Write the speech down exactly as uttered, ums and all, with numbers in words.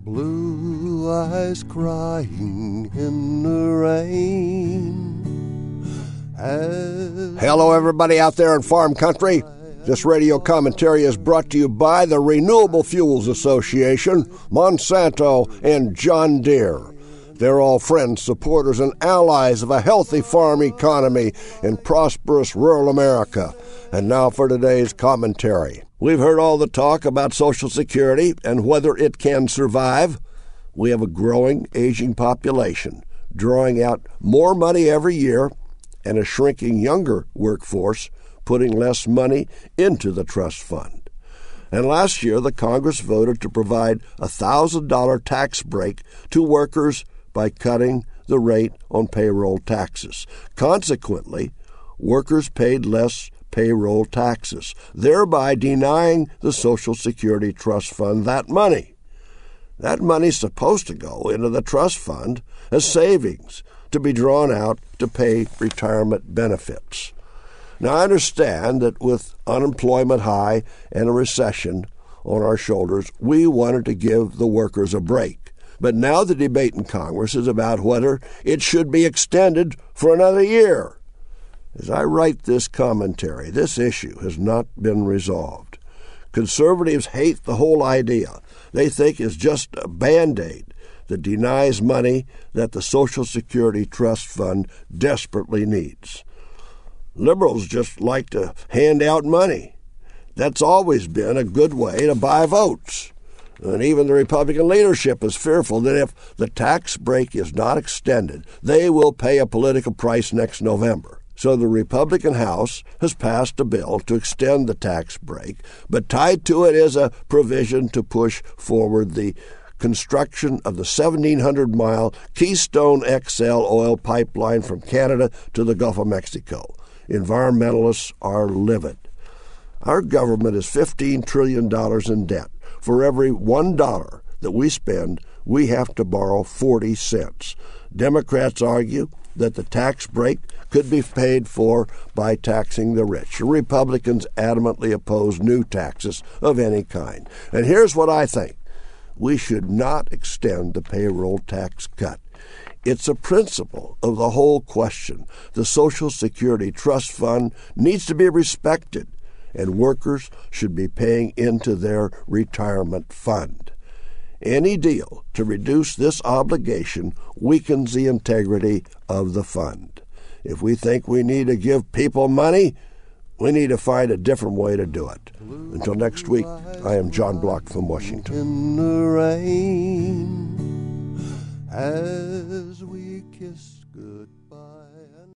Blue eyes crying in the rain. As Hello, everybody out there in farm country. This radio commentary is brought to you by the Renewable Fuels Association, Monsanto, and John Deere. They're all friends, supporters, and allies of a healthy farm economy in prosperous rural America. And now for today's commentary. We've heard all the talk about Social Security and whether it can survive. We have a growing, aging population, drawing out more money every year, and a shrinking younger workforce, putting less money into the trust fund. And last year, the Congress voted to provide a one thousand dollars tax break to workers by cutting the rate on payroll taxes. Consequently, workers paid less payroll taxes, thereby denying the Social Security Trust Fund that money. That money's supposed to go into the trust fund as savings to be drawn out to pay retirement benefits. Now, I understand that with unemployment high and a recession on our shoulders, we wanted to give the workers a break. But now the debate in Congress is about whether it should be extended for another year. As I write this commentary, this issue has not been resolved. Conservatives hate the whole idea. They think it's just a Band-Aid that denies money that the Social Security Trust Fund desperately needs. Liberals just like to hand out money. That's always been a good way to buy votes. And even the Republican leadership is fearful that if the tax break is not extended, they will pay a political price next November. So the Republican House has passed a bill to extend the tax break, but tied to it is a provision to push forward the construction of the seventeen hundred mile Keystone X L oil pipeline from Canada to the Gulf of Mexico. Environmentalists are livid. Our government is fifteen trillion dollars in debt. For every one dollar that we spend, we have to borrow forty cents. Democrats argue that the tax break could be paid for by taxing the rich. Republicans adamantly oppose new taxes of any kind. And here's what I think. We should not extend the payroll tax cut. It's a principle of the whole question. The Social Security Trust Fund needs to be respected, and workers should be paying into their retirement fund. Any deal to reduce this obligation weakens the integrity of the fund. If we think we need to give people money, we need to find a different way to do it. Until next week, I am John Block from Washington. in the rain as we kiss goodbye.